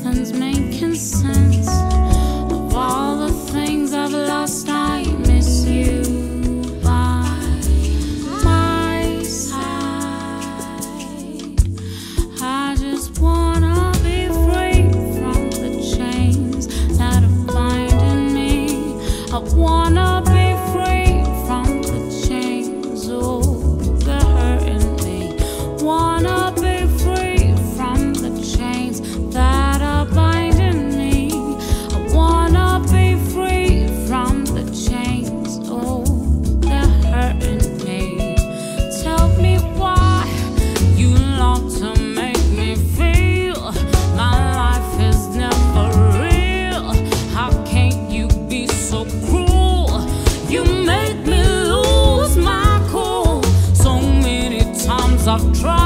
nothing's making sense. Of all the things I've lost, I miss you by my side. I just wanna be free from the chains that are binding me. I wanna be free from the chains, oh, they're hurting me. Wanna be free from the chains that are binding me. I wanna be free from the chains, oh, they're hurting me. Tell me why you long to make me feel my life is never real. How can't you be so cruel? You make me lose my cool. So many times I've tried